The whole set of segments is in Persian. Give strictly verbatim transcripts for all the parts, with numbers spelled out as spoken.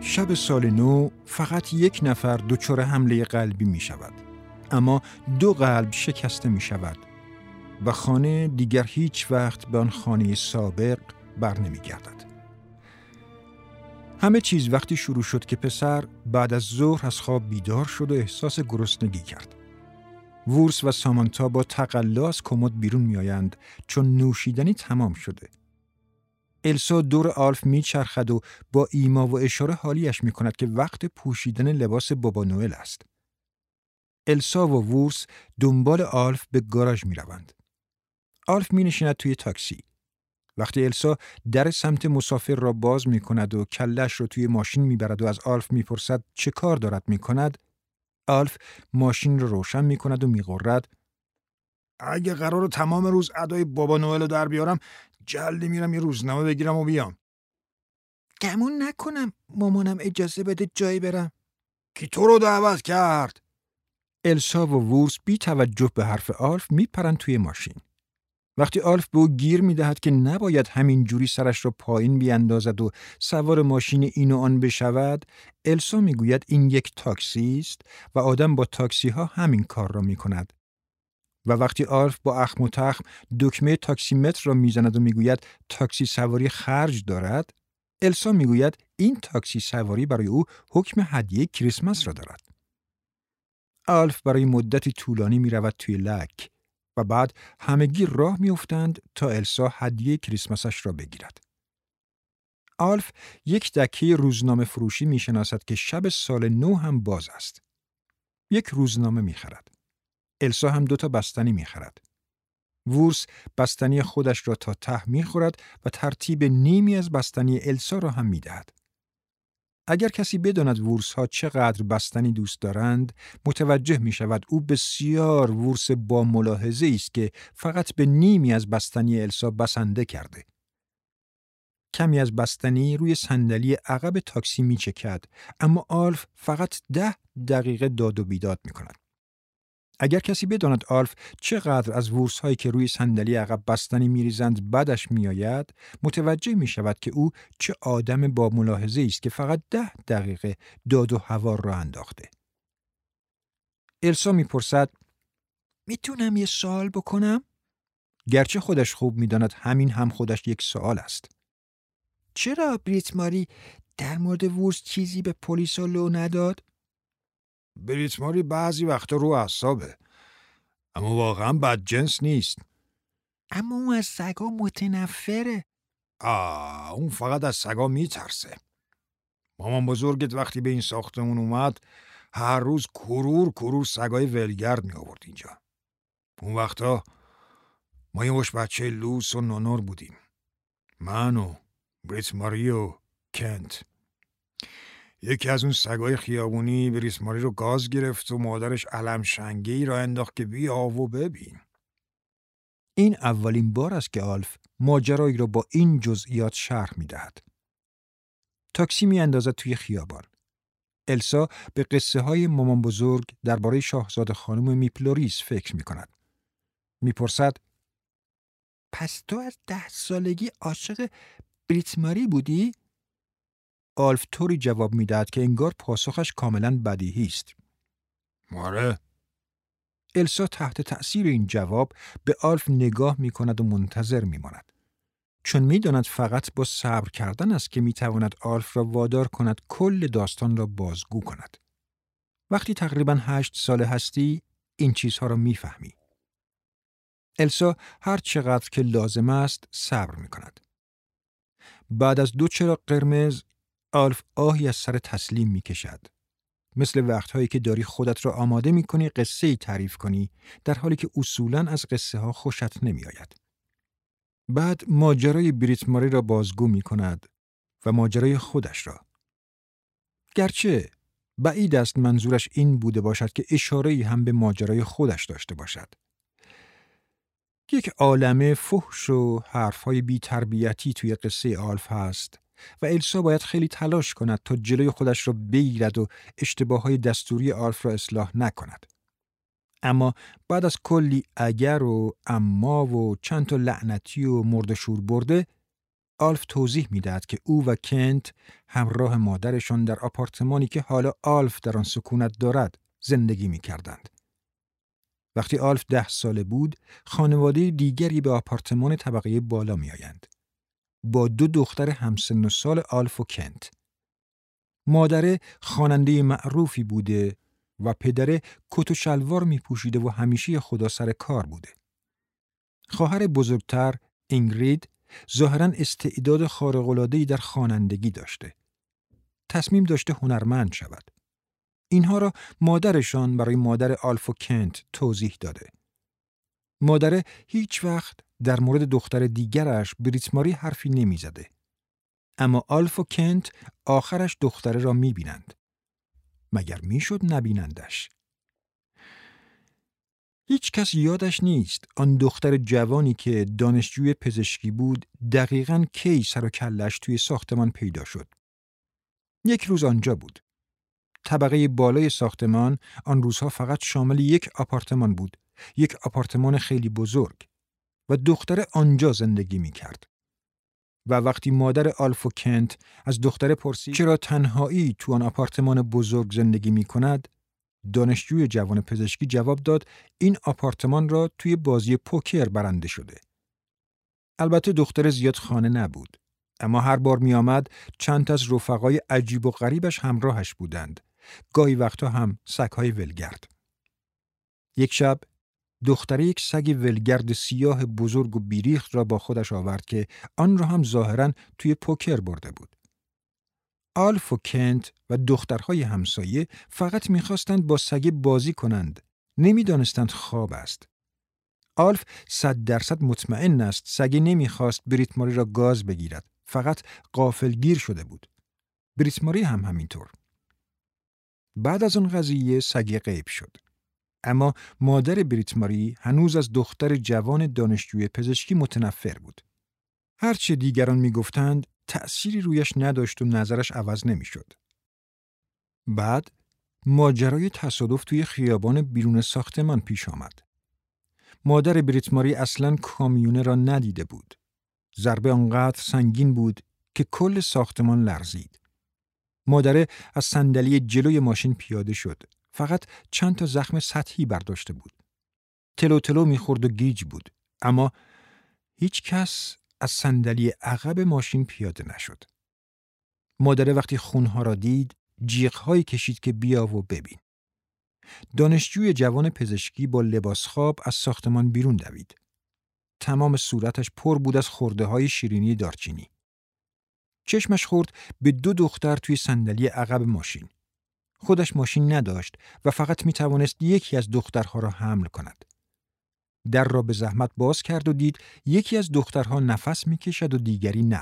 شب سال نو فقط یک نفر دچار حمله قلبی می شود. اما دو قلب شکسته می شود و خانه دیگر هیچ وقت به آن خانه سابق بر نمی گردد. همه چیز وقتی شروع شد که پسر بعد از ظهر از خواب بیدار شد و احساس گرسنگی کرد. وورس و سامانتا با تقلا از کمد بیرون می آیند چون نوشیدنی تمام شده. السا دور آلف می چرخد و با ایما و اشاره حالیش می کند که وقت پوشیدن لباس بابا نوئل است. السا و وورس دنبال آلف به گاراژ می روند. آلف می نشیند توی تاکسی. وقتی السا در سمت مسافر را باز می کند و کلش را توی ماشین می برد و از آلف می پرسد چه کار دارد می کند، آلف ماشین را روشن می کند و می غرد: اگه قرار تمام روز ادای بابا نوئل رو در بیارم، جلدی میرم یه روزنامه بگیرم و بیام. گمون نکنم مامانم اجازه بده جایی برم. کی تو رو دعوت کرد؟ السا و وورس بی توجه به حرف آلف می پرند توی ماشین. وقتی آلف به او گیر می دهد که نباید همین جوری سرش را پایین بیاندازد و سوار ماشین این و آن بشود، السا می گوید این یک تاکسی است و آدم با تاکسی ها همین کار را می کند. و وقتی آلف با اخم و تخم دکمه تاکسی متر را میزند و میگوید تاکسی سواری خرج دارد، السا میگوید این تاکسی سواری برای او حکم هدیه کریسمس را دارد. آلف برای مدتی طولانی میرود توی لک و بعد همگی راه میافتند تا السا هدیه کریسمسش را بگیرد. آلف یک دکه روزنامه فروشی میشناسد که شب سال نو هم باز است. یک روزنامه میخرد. السا هم دوتا بستنی میخرد. وورس بستنی خودش را تا ته میخورد و ترتیب نیمی از بستنی السا را هم میدهد. اگر کسی بداند وورس ها چقدر بستنی دوست دارند، متوجه می شود او بسیار وورس با ملاحظه است که فقط به نیمی از بستنی السا بسنده کرده. کمی از بستنی روی صندلی عقب تاکسی می چکد، اما آلف فقط ده دقیقه داد و بیداد می کند. اگر کسی بداند آلف چقدر از وورس هایی که روی صندلی عقب بستنی میریزند بدش میآید، متوجه می شود که او چه آدم با ملاحظه است که فقط ده دقیقه داد و هوار را انداخته. السا میپرسد: میتونم یه سوال بکنم؟ گرچه خودش خوب میداند همین هم خودش یک سوال است. چرا بریت ماری در مورد وورس چیزی به پلیس لو نداد؟ بریت ماری بعضی وقتا رو اعصابه، اما واقعا بدجنس نیست. اما اون از سگا متنفره. آه، اون فقط از سگا میترسه. مامان بزرگت وقتی به این ساختمون اومد، هر روز کرور کرور سگای ولگرد می آورد اینجا. اون وقتا ما یه مش بچه لوس و نونور بودیم. من و بریت ماری و کنت. یکی از اون سگای خیابونی بریت ماری رو گاز گرفت و مادرش علم شنگی را انداخت که بیا و ببین. این اولین بار است که آلف ماجرایی را با این جزئیات شرح می دهد. تاکسی می اندازد توی خیابان. السا به قصه های مامان بزرگ درباره شاهزاده خانم میپلوریس فکر می کند. می پرسد: پس تو از ده سالگی عاشق بریت ماری بودی؟ آلف طوری جواب می دهد که انگار پاسخش کاملا بدیهی است. آره. السا تحت تأثیر این جواب به آلف نگاه می کند و منتظر می ماند. چون می داند فقط با صبر کردن است که می تواند آلف را وادار کند کل داستان را بازگو کند. وقتی تقریباً هشت ساله هستی، این چیزها را می فهمی. السا هر چقدر که لازم است صبر می کند. بعد از دو چراغ قرمز، آلف آهی از سر تسلیم می کشد. مثل وقتهایی که داری خودت را آماده می کنی قصه‌ای تعریف کنی، در حالی که اصولاً از قصه ها خوشت نمی آید. بعد ماجرای بریت ماری را بازگو می کند و ماجرای خودش را. گرچه بعید است منظورش این بوده باشد که اشاره‌ای هم به ماجرای خودش داشته باشد. یک عالمه فحش و حرفهای بی تربیتی توی قصه آلف هست و السا باید خیلی تلاش کند تا جلوی خودش را بگیرد و اشتباههای دستوری آلف را اصلاح نکند. اما بعد از کلی اگر و اما و چند تا لعنتی و مرد شور برده، آلف توضیح می‌دهد که او و کنت همراه مادرشان در آپارتمانی که حالا آلف در آن سکونت دارد زندگی می‌کردند. وقتی آلف ده ساله بود، خانواده دیگری به آپارتمان طبقه بالا می‌آیند. با دو دختر همسن و سال آلف و کنت. مادر خواننده معروفی بوده و پدر کت و شلوار می‌پوشیده و همیشه خدا سر کار بوده. خواهر بزرگتر، اینگرید، ظاهراً استعداد خارق‌العاده‌ای در خوانندگی داشته. تصمیم داشته هنرمند شود. اینها را مادرشان برای مادر آلف و کنت توضیح داده. مادر هیچ وقت در مورد دختر دیگرش بریت ماری حرفی نمی زده. اما آلف و کنت آخرش دختره را می بینند. مگر می شد نبینندش؟ هیچ کس یادش نیست آن دختر جوانی که دانشجوی پزشکی بود دقیقاً کی سر و کلش توی ساختمان پیدا شد. یک روز آنجا بود. طبقه بالای ساختمان آن روزها فقط شامل یک آپارتمان بود. یک آپارتمان خیلی بزرگ. و دختر آنجا زندگی می کرد. و وقتی مادر آلف و کنت از دختر پرسید چرا تنهایی تو آن آپارتمان بزرگ زندگی می کند، دانشجوی جوان پزشکی جواب داد این آپارتمان را توی بازی پوکر برنده شده. البته دختر زیاد خانه نبود. اما هر بار می آمد چند تا از رفقای عجیب و غریبش همراهش بودند. گاهی وقتا هم سگ‌های ولگرد. یک شب دختره یک سگ ولگرد سیاه بزرگ و بیریخت را با خودش آورد که آن را هم ظاهراً توی پوکر برده بود. آلف و کنت و دخترهای همسایه فقط می‌خواستند با سگ بازی کنند. نمی‌دانستند خواب است. آلف صد درصد مطمئن است سگ نمی‌خواست بریت ماری را گاز بگیرد. فقط غافلگیر شده بود. بریت ماری هم همینطور. بعد از اون قضیه سگ غیب شد. اما مادر بریت ماری هنوز از دختر جوان دانشجوی پزشکی متنفر بود. هرچه دیگران میگفتند تأثیری رویش نداشت و نظرش عوض نمیشد. بعد ماجرای تصادف توی خیابان بیرون ساختمان پیش آمد. مادر بریت ماری اصلاً کامیونه را ندیده بود. ضربه آنقدر سنگین بود که کل ساختمان لرزید. مادر از صندلی جلوی ماشین پیاده شد. فقط چند تا زخم سطحی برداشته بود. تلو تلو میخورد و گیج بود. اما هیچ کس از صندلی عقب ماشین پیاده نشد. مادر وقتی خونها را دید، جیغ‌هایی کشید که بیا و ببین. دانشجوی جوان پزشکی با لباس خواب از ساختمان بیرون دوید. تمام صورتش پر بود از خرده‌های شیرینی دارچینی. چشمش خورد به دو دختر توی صندلی عقب ماشین. خودش ماشین نداشت و فقط می توانست یکی از دخترها را حمل کند. در را به زحمت باز کرد و دید یکی از دخترها نفس می کشد و دیگری نه.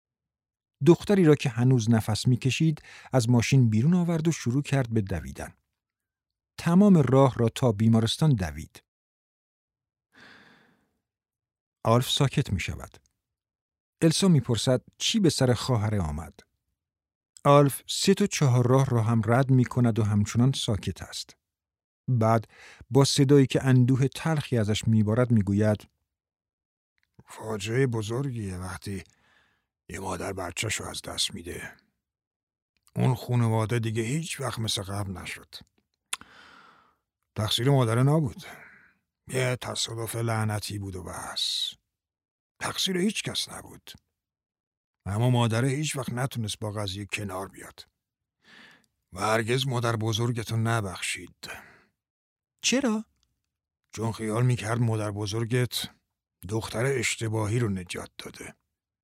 دختری را که هنوز نفس می کشید از ماشین بیرون آورد و شروع کرد به دویدن. تمام راه را تا بیمارستان دوید. آلف ساکت می شود. السا می پرسد چی به سر خواهر آمد. آلف سه تا چهار راه را هم رد می کند و همچنان ساکت است. بعد با صدایی که اندوه تلخی ازش میبارد میگوید فاجعه بزرگیه وقتی یه مادر بچه‌شو از دست میده. اون خانواده دیگه هیچ وقت مثل قبل نشد. تقصیر مادر نبود. یه تصادف لعنتی بود و بس. تقصیر هیچ کس نبود. اما مادر هیچ وقت نتونست با قضیه کنار بیاد. و هرگز مادر بزرگتو نبخشید. چرا؟ چون خیال میکرد مادر بزرگت دختر اشتباهی رو نجات داده.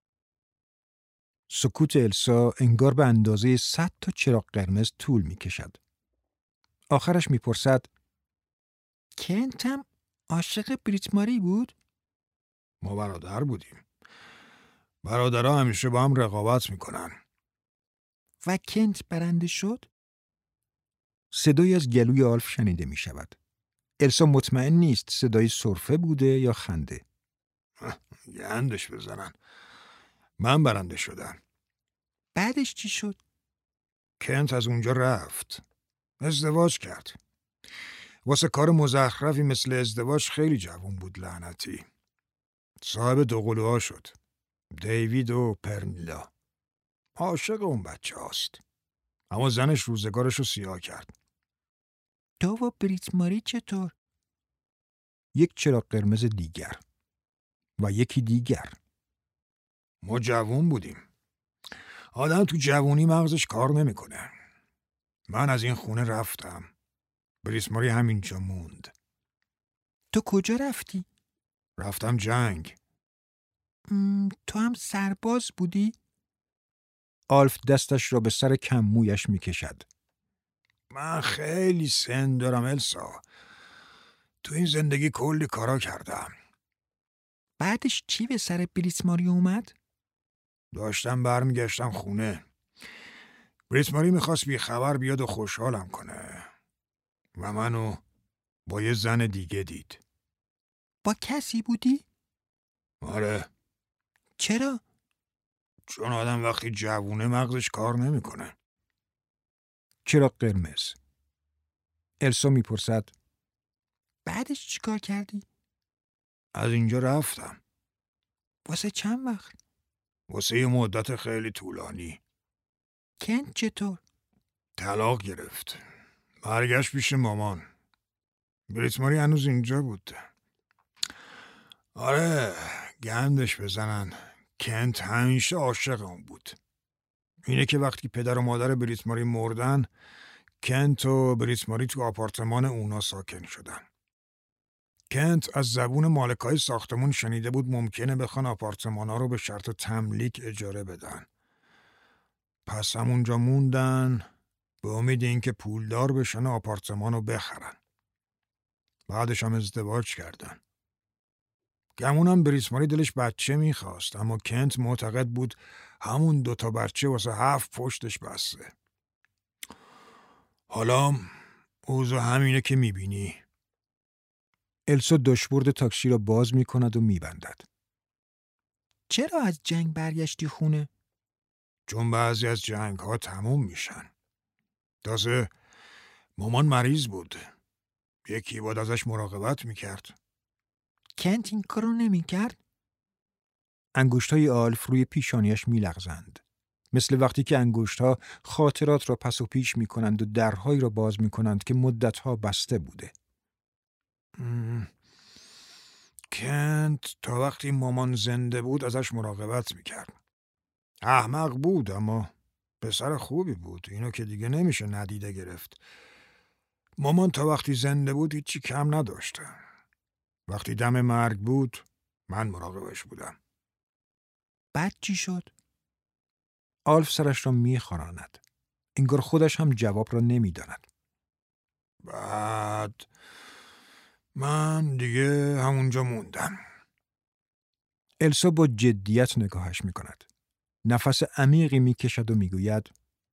سکوت السا انگار به اندازه صد تا چراغ قرمز طول میکشد. آخرش میپرسد کنت هم عاشق بریت ماری بود؟ ما برادر بودیم. برادرها همیشه با هم رقابت میکنن. و کنت برنده شد؟ صدایی از گلوی آلف شنیده میشود. السا مطمئن نیست صدای سرفه بوده یا خنده. گندش بزنن. من برنده شدم. بعدش چی شد؟ کنت از اونجا رفت. ازدواج کرد. واسه کار مزخرفی مثل ازدواج خیلی جوان بود لعنتی. صاحب دوقلوها شد. دیوید و پرنیلا. عاشق اون بچه هاست. اما زنش روزگارش رو سیاه کرد. تو و بریت ماری چطور؟ یک چراغ قرمز دیگر و یکی دیگر. ما جوون بودیم. آدم تو جوونی مغزش کار نمیکنه. من از این خونه رفتم. بریت ماری همینجا موند. تو کجا رفتی؟ رفتم جنگ. م، تو هم سرباز بودی؟ آلف دستش را به سر کم مویش میکشد. من خیلی سن دارم السا. تو این زندگی کلی کارا کردم. بعدش چی به سر بریت ماری اومد؟ داشتم برمیگشتم خونه. بریت ماری میخواست بی خبر بیاد و خوشحالم کنه و منو با یه زن دیگه دید. با کسی بودی؟ آره. چرا؟ چون آدم وقتی جوونه مغزش کار نمیکنه. چراغ قرمز. السا میپرسد بعدش چیکار کردی؟ از اینجا رفتم. واسه چند وقت؟ واسه یه مدت خیلی طولانی. کنت چطور؟ طلاق گرفت. برگشت پیش مامان. بریت ماری هنوز اینجا بود. آره، گندش بزنن. کنت همیشه عاشق اون بود. اینه که وقتی پدر و مادر بریت ماری مردن، کنت و بریت ماری تو آپارتمان اونا ساکن شدن. کنت از زبون مالکای ساختمون شنیده بود ممکنه بخوان آپارتمانا رو به شرط تملیک اجاره بدن. پس همونجا موندن به امید اینکه پولدار بشن و آپارتمان رو بخرن. بعدش هم ازدواج کردن. گمونم بریت ماری دلش بچه میخواست، اما کنت معتقد بود همون دوتا بچه واسه هفت پشتش بسته. حالا اوضاع همینه که میبینی. السا داشبورد تاکسی را باز میکند و میبندد. چرا از جنگ برگشتی خونه؟ چون بعضی از جنگ ها تموم میشن. تازه مامان مریض بود. یکی باید ازش مراقبت میکرد. کنت این کارو نمیکرد؟ انگشتای آلف روی پیشانیش میلغزند. مثل وقتی که انگشت‌ها خاطرات را پس و پیش میکنند و درهایی را باز میکنند که مدتها بسته بوده. مم. کنت تا وقتی مامان زنده بود ازش مراقبت میکرد. احمق بود اما پسر خوبی بود. اینو که دیگه نمیشه ندیده گرفت. مامان تا وقتی زنده بود هیچی کم نداشته. وقتی دم مرگ بود من مراقبش بودم. بعد چی شد؟ آلف سرش را میخاراند. انگار خودش هم جواب را نمیداند. بعد من دیگه همونجا موندم. السا با جدیت نگاهش میکند. نفس عمیقی میکشد و میگوید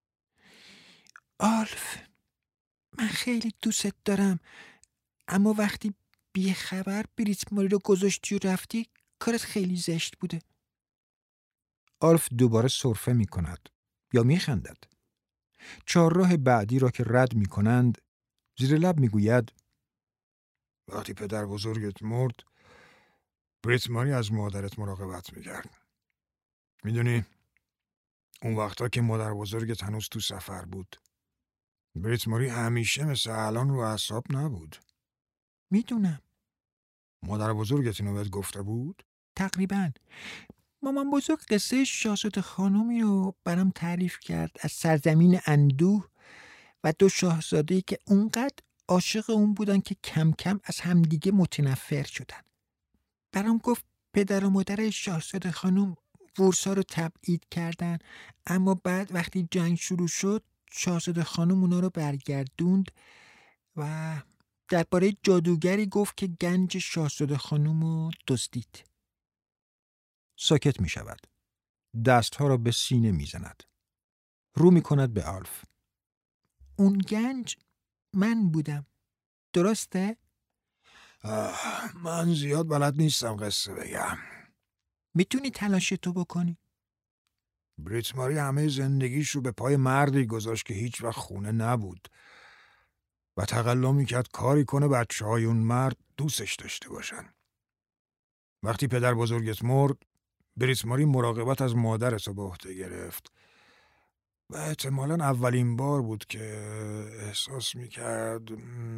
آلف، من خیلی دوست دارم، اما وقتی بی خبر بریت ماری رو گذاشتی و رفتی کارت خیلی زشت بوده. آلف دوباره سرفه میکند یا میخندد. چهارراه بعدی را که رد میکنند زیر لب میگوید وقتی پدر بزرگت مرد بریت ماری از مادرت مراقبت میکرد. میدونی اون وقتا که مادر بزرگت هنوز تو سفر بود بریت ماری همیشه مثل الان رو اعصاب نبود. میدونم. مادر بزرگت اینو بهت گفته بود؟ تقریباً. مامان بزرگ قصه شاهزاده خانومی رو برام تعریف کرد از سرزمین اندوه و دو شاهزاده‌ای که اونقدر عاشق اون بودن که کم کم از همدیگه متنفر شدن. برام گفت پدر و مادر شاهزاده خانوم ورسا رو تبعید کردن، اما بعد وقتی جنگ شروع شد شاهزاده خانوم اونا رو برگردوند و درباره جادوگری گفت که گنج شاهزاده خانوم رو دزدید. ساکت می شود. دستها را به سینه می زند. رو می کند به آلف. اون گنج من بودم. درسته؟ من زیاد بلد نیستم قصه بگم. میتونی تلاشتو بکنی؟ بریت ماری همه زندگیش رو به پای مردی گذاشت که هیچ وقت خونه نبود و تقلا میکرد کاری کنه بچه های اون مرد دوستش داشته باشن. وقتی پدر بزرگت مرد بریت ماری مراقبت از مادرت رو به عهده گرفت و احتمالاً اولین بار بود که احساس میکرد.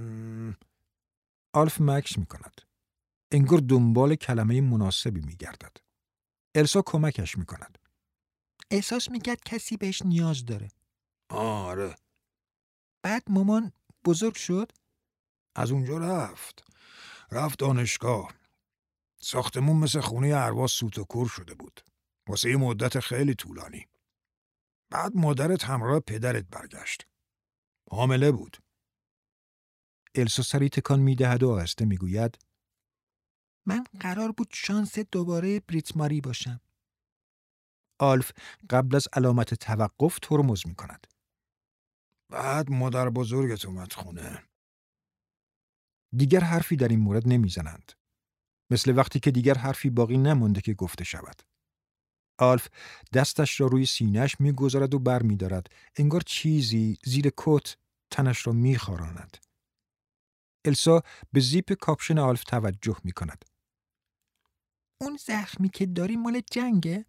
آلف مکث میکند. انگار دنبال کلمه مناسبی میگردد. السا کمکش میکند. احساس میکرد کسی بهش نیاز داره. آره. بعد مامان بزرگ شد؟ از اونجا رفت. رفت دانشگاه. ساختمون مثل خونه ارواح سوت و کور شده بود. واسه یه مدت خیلی طولانی. بعد مادرت همراه پدرت برگشت. حامله بود. السا سری تکان میدهد و آهسته میگوید من قرار بود شانس دوباره بریت ماری باشم. آلف قبل از علامت توقف ترمز میکند. بعد مادر بزرگت اومد خونه. دیگر حرفی در این مورد نمیزنند. مثل وقتی که دیگر حرفی باقی نمانده که گفته شود. آلف دستش را روی سینه‌اش میگذارد و بر می‌دارد. انگار چیزی زیر کت تنش را میخاراند. السا به زیپ کاپشن آلف توجه میکند. اون زخمی که داری مال جنگه؟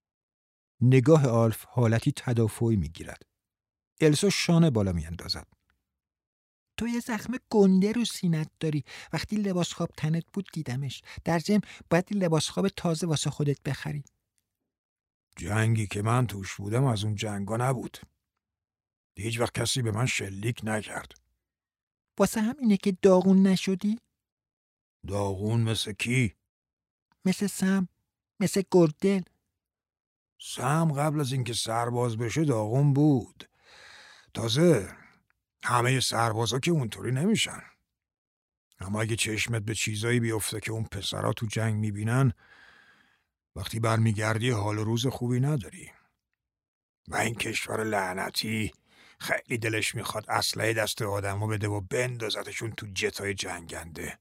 نگاه آلف حالتی تدافعی میگیرد. السا شانه بالا میاندازد. تو یه زخم گنده رو سینت داری. وقتی لباس خواب تنت بود دیدمش. در ضمن باید لباس خواب تازه واسه خودت بخری. جنگی که من توش بودم از اون جنگا نبود. هیچ وقت کسی به من شلیک نکرد. واسه همینه که داغون نشدی؟ داغون مثل کی؟ مثل سم، مثل گردل. سم قبل از اینکه سرباز بشه داغون بود. تازه همه سربازا که اونطوری نمیشن. اما اگه چشمت به چیزایی بیفته که اون پسرا تو جنگ میبینن، وقتی برمیگردی حال و روز خوبی نداری. و این کشور لعنتی خیلی دلش میخواد اسلحه دست آدمو بده و بندازتشون تو جتای جنگنده.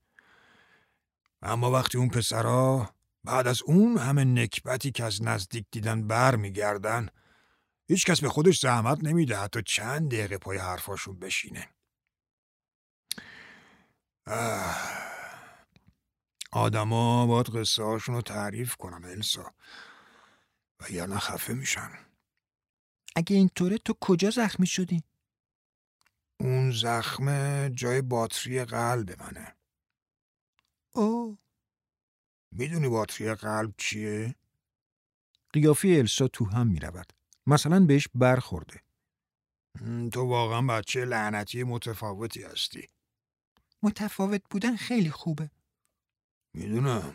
اما وقتی اون پسرا بعد از اون همه نکبتی که از نزدیک دیدن برمیگردن، هیچ کس به خودش زحمت نمیده حتی چند دقیقه پای حرفاشون بشینه. آدما باید قصه هاشون رو تعریف کنن السا، و یا نه خفه میشن. اگه اینطوره تو کجا زخمی شدی؟ اون زخم جای باتری قلب منه. اوه. میدونی باتری قلب چیه؟ قیافه السا تو هم میرود. مثلا بهش برخورده. تو واقعا بچه لعنتی متفاوتی هستی. متفاوت بودن خیلی خوبه. میدونم.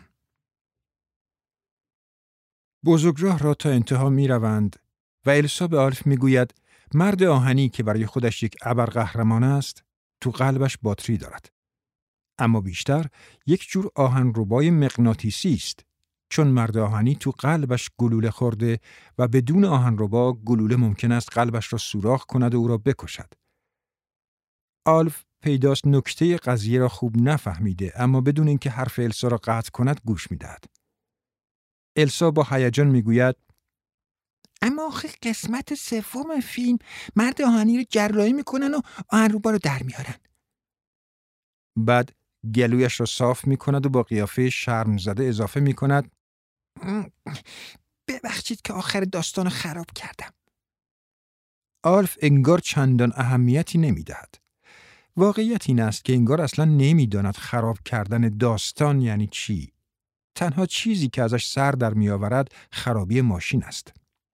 بزرگراه را تا انتها میروند و السا به آلف میگوید مرد آهنی که برای خودش یک ابرقهرمان است تو قلبش باتری دارد. اما بیشتر یک جور آهنربای مغناطیسی است، چون مرد آهنی تو قلبش گلوله خورده و بدون آهنربا گلوله ممکن است قلبش را سوراخ کند و او را بکشد. آلف پیداست نکته قضیه را خوب نفهمیده، اما بدون اینکه حرف السا را قطع کند گوش میدهد. السا با هیجان میگوید اما آخه قسمت سوم فیلم مرد آهنی رو جراحی میکنن و آهنربا رو در میارن. بعد گلویش را صاف میکند و با قیافه شرم زده اضافه میکند ببخشید که آخر داستان رو خراب کردم. آلف انگار چندان اهمیتی نمیدهد. واقعیت این است که انگار اصلا نمیداند خراب کردن داستان یعنی چی. تنها چیزی که ازش سر در میآورد خرابی ماشین است.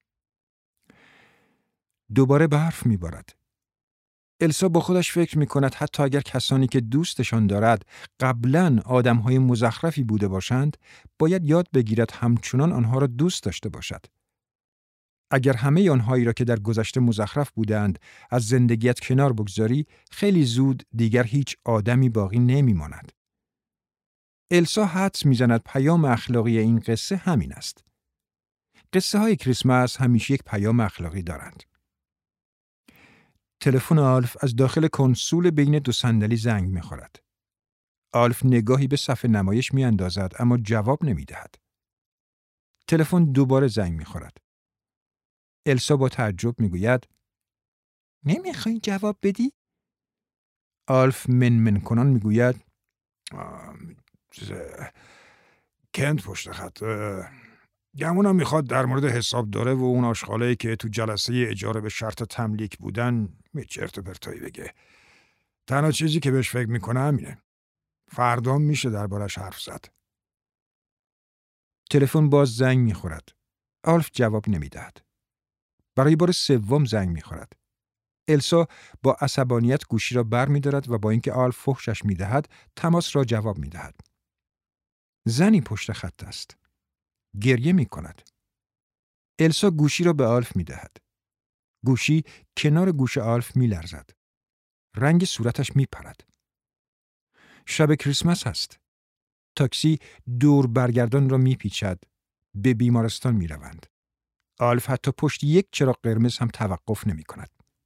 دوباره به حرف میبارد. السا با خودش فکر میکند حتی اگر کسانی که دوستشان دارد قبلاً آدمهای مزخرفی بوده باشند، باید یاد بگیرد همچنان آنها را دوست داشته باشد. اگر همه آنهایی را که در گذشته مزخرف بودند از زندگیت کنار بگذاری، خیلی زود دیگر هیچ آدمی باقی نمیماند. السا حدس میزند پیام اخلاقی این قصه همین است. قصه های کریسمس همیشه یک پیام اخلاقی دارند. تلفن آلف از داخل کنسول بین دو صندلی زنگ می‌خورد. آلف نگاهی به صفحه نمایش می‌اندازد اما جواب نمی‌دهد. تلفن دوباره زنگ می‌خورد. السا با تعجب می‌گوید نمیخوای جواب بدی؟ آلف من من کنان می‌گوید کنت پشت خط. گمونم میخواد در مورد حساب داره و اون آشغالایی که تو جلسه اجاره به شرط تملیک بودن می چرت و پرتایی بگه. تنها چیزی که بهش فکر میکنه همینه. فردا میشه دربارش حرف زد. تلفن باز زنگ میخورد. آلف جواب نمیدهد. برای بار سوم زنگ میخورد. السا با عصبانیت گوشی را بر می‌دارد و با اینکه آلف فحشش می‌دهد تماس را جواب می‌دهد. زنی پشت خط است. گریه می‌کند. السا گوشی را به آلف می‌دهد. گوشی کنار گوش آلف می‌لرزد. رنگ صورتش می‌پرد. شب کریسمس است. تاکسی دور برگردان را می‌پیچد. به بیمارستان می‌روند. آلف حتی پشت یک چراغ قرمز هم توقف نمی‌کند.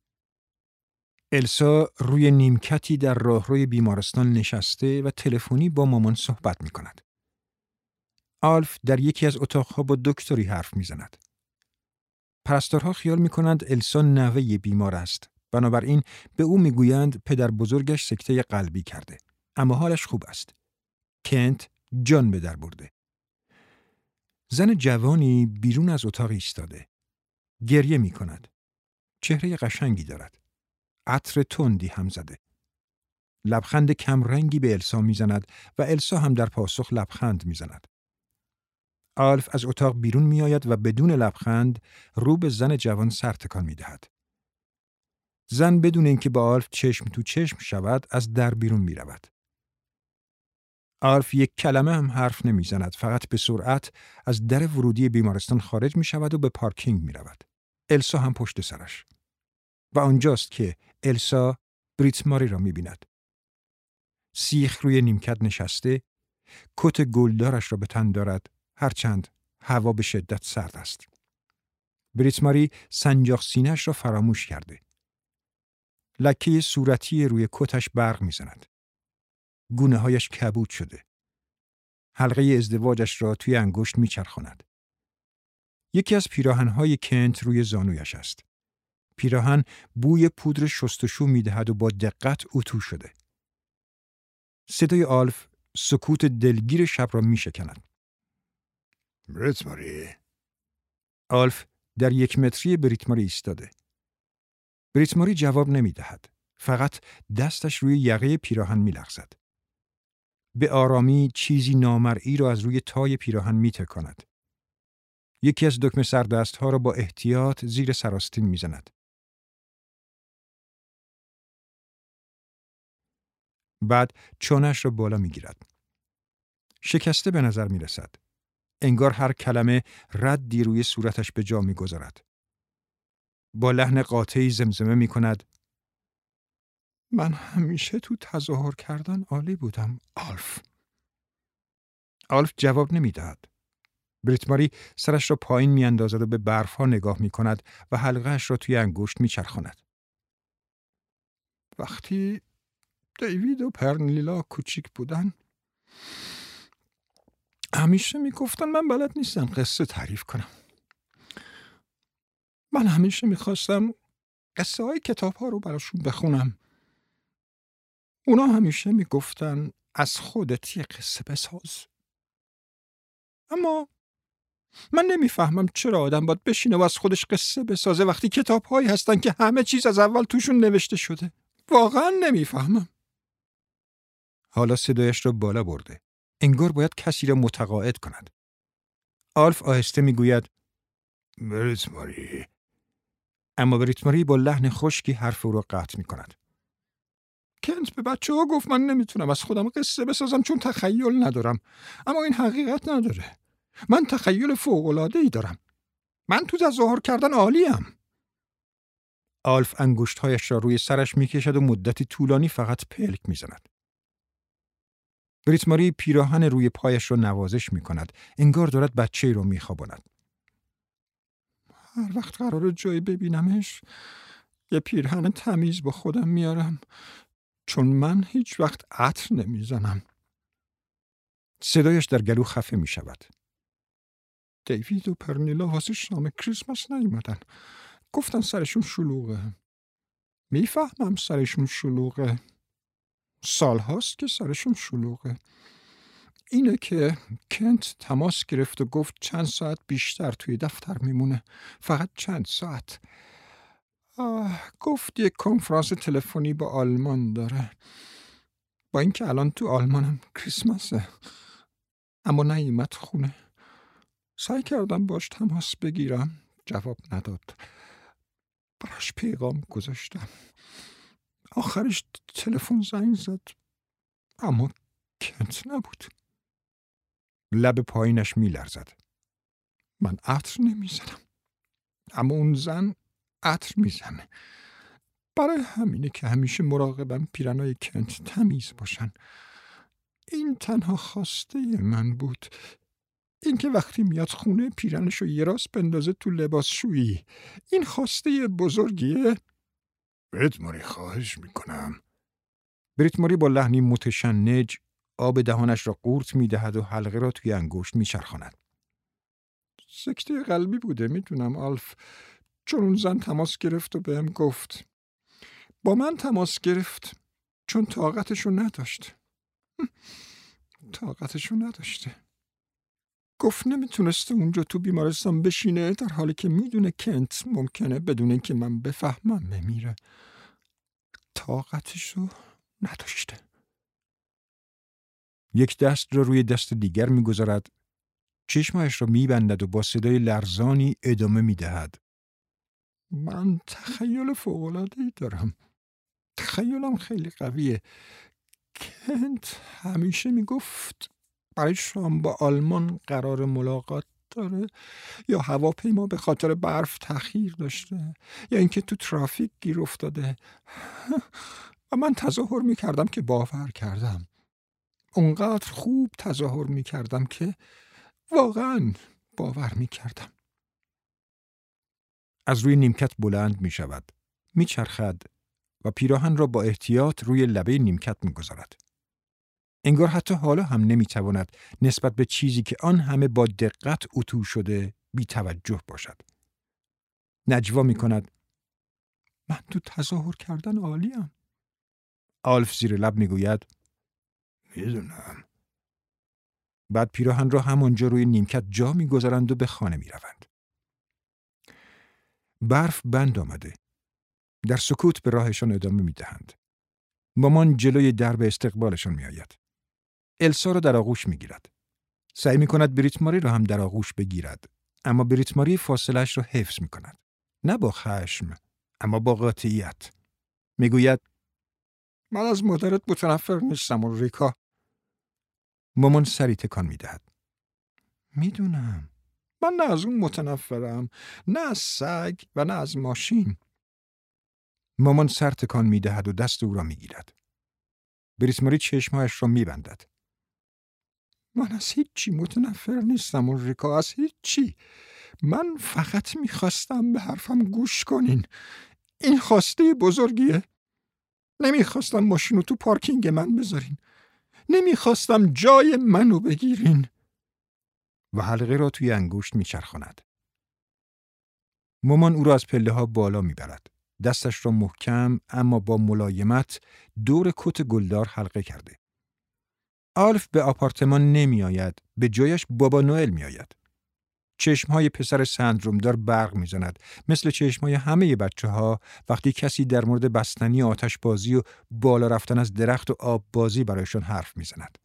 السا روی نیمکتی در راهروی بیمارستان نشسته و تلفنی با مامان صحبت می کند. آلف در یکی از اتاقها با دکتری حرف می زند. پرستارها خیال می کنند السا نوه بیمار است. بنابراین به او می گویند پدر بزرگش سکته قلبی کرده. اما حالش خوب است. کنت جان به در برده. زن جوانی بیرون از اتاق ایستاده. گریه می کند. چهره قشنگی دارد. عطر تندی هم زده. لبخند کمرنگی به السا میزند و السا هم در پاسخ لبخند میزند. آلف از اتاق بیرون میآید و بدون لبخند رو به زن جوان سر تکان میدهد. زن بدون اینکه با آلف چشم تو چشم شود از در بیرون میرود. آلف یک کلمه هم حرف نمیزند، فقط به سرعت از در ورودی بیمارستان خارج میشود و به پارکینگ میرود. السا هم پشت سرش. و آنجاست که السا بریت ماری را می‌بیند. سیخ روی نیمکت نشسته، کت گلدارش را به تن دارد، هرچند هوا به شدت سرد است. بریت ماری سنجاق سینه‌اش را فراموش کرده. لکه صورتی روی کتش برق می‌زند. گونه‌هایش کبود شده. حلقه ازدواجش را توی انگشت می‌چرخاند. یکی از پیراهن‌های کنت روی زانویش است. پیراهن بوی پودر شستشو می‌دهد و با دقت اتو شده. صدای آلف سکوت دلگیر شب را می‌شکند. بریت ماری. آلف در یک متری بریت ماری ایستاده. بریت ماری جواب نمی‌دهد. فقط دستش روی یقه پیراهن می‌لغزد. به آرامی چیزی نامرئی را از روی تای پیراهن می‌تکاند. یکی از دکمه سردست‌ها را با احتیاط زیر سراستین می‌زند. بعد چانه‌اش را بالا می‌گیرد. شکسته به نظر می‌رسد. انگار هر کلمه ردی روی صورتش به جا می‌گذارد. با لحن قاطعی زمزمه می‌کند: من همیشه تو تظاهر کردن عالی بودم، آلف. آلف جواب نمی‌دهد. بریت ماری سرش را پایین می‌اندازد و به برف‌ها نگاه می‌کند و حلقه‌اش را توی انگشت می‌چرخاند. وقتی دیوید و پرنیلا کوچیک بودن، همیشه میگفتن من بلد نیستم قصه تعریف کنم. من همیشه میخواستم قصه های کتاب ها رو براشون بخونم. اونا همیشه میگفتن از خودت یه قصه بساز. اما من نمیفهمم چرا آدم باید بشینه و از خودش قصه بسازه وقتی کتاب هایی هستن که همه چیز از اول توشون نوشته شده. واقعا نمیفهمم. حالا صدایش را بالا برده. انگار باید کسی را متقاعد کند. آلف آهسته میگوید: بریت ماری. اما بریت ماری با لحن خشکی حرف او را قطع میکند. کنت به بچه ها گفت من نمیتونم از خودم قصه بسازم چون تخیل ندارم. اما این حقیقت نداره. من تخیل فوق‌العاده‌ای دارم. من تو تظاهر کردن عالیم. آلف انگشت‌هایش را روی سرش میکشد و مدتی طولانی فقط پلک میزند. بریت ماری پیراهن روی پایش را نوازش میکند. انگار دارد بچه‌ای را میخواباند. هر وقت قراره جایی ببینمش یه پیرهن تمیز با خودم میارم، چون من هیچ وقت عطر نمیزنم. صدایش در گلو خفه می شود. دیوید و پرنیلا واسه شام کریسمس نیومدن. گفتن سرشون شلوغه. میفهمم سرشون شلوغه. سال هاست که سرشون شلوغه. اینه که کنت تماس گرفت و گفت چند ساعت بیشتر توی دفتر میمونه. فقط چند ساعت. آه، گفت یک کنفرانس تلفنی با آلمان داره. با اینکه الان تو آلمانم کریسمسه. اما نیومد خونه. سعی کردم باش تماس بگیرم. جواب نداد. براش پیغام گذاشتم. آخرش تلفن زنگ زد. اما کنت نبود. لب پایینش می لرزد. من عطر نمی زنم. اما اون زن عطر می زنه. برای همینه که همیشه مراقبم پیرنای کنت تمیز باشن. این تنها خواسته من بود. اینکه وقتی میاد خونه پیرنشو یه راست بندازه تو لباسشویی. این خواسته بزرگیه. بریتماری خواهش میکنم. بریتماری با لحنی متشنج آب دهانش را قورت میدهد و حلقه را توی انگشت میچرخاند. سکته قلبی بوده میدونم آلف. چون اون زن تماس گرفت و بهم گفت. با من تماس گرفت چون طاقتشو نداشت. طاقتشو نداشته. گفت نمیتونسته اونجا تو بیمارستان بشینه در حالی که میدونه کنت ممکنه بدون اینکه من بفهمم بمیره. طاقتشو نداشته. یک دست را روی دست دیگر میگذارد. چشمایش را میبندد و با صدای لرزانی ادامه میدهد. من تخیل فوق‌العاده‌ای دارم. تخیلم خیلی قویه. کنت همیشه میگفت برای شام با آلمان قرار ملاقات داره، یا هواپیما به خاطر برف تأخیر داشته، یا اینکه تو ترافیک گیر افتاده. و من تظاهر میکردم که باور کردم. اونقدر خوب تظاهر میکردم که واقعا باور میکردم. از روی نیمکت بلند میشود. میچرخد و پیراهن را با احتیاط روی لبه نیمکت میگذارد. انگار حتی حالا هم نمیتواند نسبت به چیزی که آن همه با دقت اتو شده بی توجه باشد. نجوا میکند. من تو تظاهر کردن عالیم. آلف زیر لب میگوید میدونم. بعد پیراهن را همانجا روی نیمکت جا میگذارند و به خانه میروند. برف بند آمده. در سکوت به راهشان ادامه میدهند. مامان جلوی درب استقبالشان میآید. السا را در آغوش میگیرد. سعی میکند بریتماری را هم در آغوش بگیرد، اما بریتماری فاصله‌اش را حفظ میکند. نه با خشم، اما با قاطعیت. میگوید من از مادرت متنفر نیستم اولریکا. مامان سری تکان میدهد. میدونم. من نه از اون متنفرم، نه از سگ و نه از ماشین. مامان سر تکان میدهد و دست او را میگیرد. بریتماری چشمهایش را میبندد. من از هیچی متنفر نیستم اولریکا، از هیچی. من فقط میخواستم به حرفم گوش کنین. این خواسته بزرگیه. نمیخواستم ماشینو تو پارکینگ من بذارین. نمیخواستم جای منو بگیرین. و حلقه را توی انگشت میچرخاند. مامان او را از پله ها بالا میبرد. دستش را محکم اما با ملایمت دور کت گلدار حلقه کرده. آلف به آپارتمان نمی آید. به جایش بابا نوئل می آید. چشمهای پسر سندرومدار برق می زند. مثل چشمهای همه بچه ها وقتی کسی در مورد بستنی آتش بازی و بالا رفتن از درخت و آب بازی برایشان حرف می زند.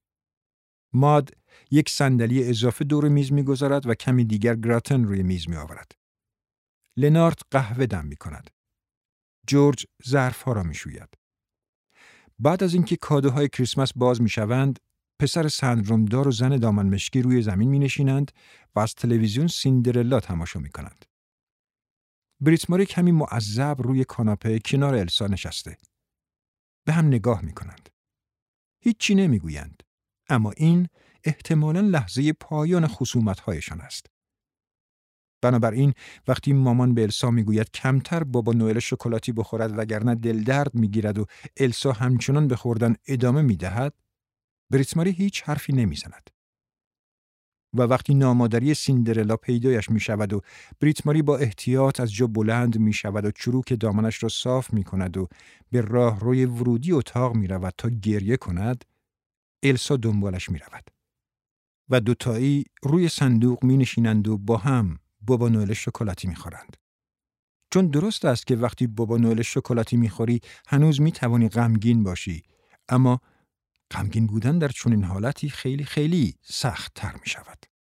ماد یک صندلی اضافه دور میز می گذارد و کمی دیگر گراتن روی میز می آورد. لنارد قهوه دم می کند. جورج ظرفها را می شوید. بعد از اینکه کادوهای کریسمس باز می شوند، پسر سندرومدار و زن دامن مشکی روی زمین می نشینند و از تلویزیون سیندرلا تماشا می کنند. بریتماری کمی معذب روی کاناپه کنار السا نشسته. به هم نگاه می کنند. هیچی نمی گویند. اما این احتمالاً لحظه پایان خصومت‌هایشان است. بنابراین وقتی مامان به السا میگوید کمتر بابا نوئل شکلاتی بخورد وگرنه دل درد میگیرد و السا همچنان به خوردن ادامه میدهد، بریتماری هیچ حرفی نمیزند. و وقتی نامادری سیندرلا پیدایش میشود و بریتماری با احتیاط از جا بلند میشود و چروک دامنش را صاف میکند و به راه روی ورودی اتاق میرود تا گریه کند، السا دنبالش میرود. و دوتایی روی صندوق می نشینند و با هم بابا نوئل شکلاتی می خورند. چون درست است که وقتی بابا نوئل شکلاتی می خوری هنوز می توانی غمگین باشی، اما غمگین بودن در چنین حالتی خیلی خیلی سخت تر می شود.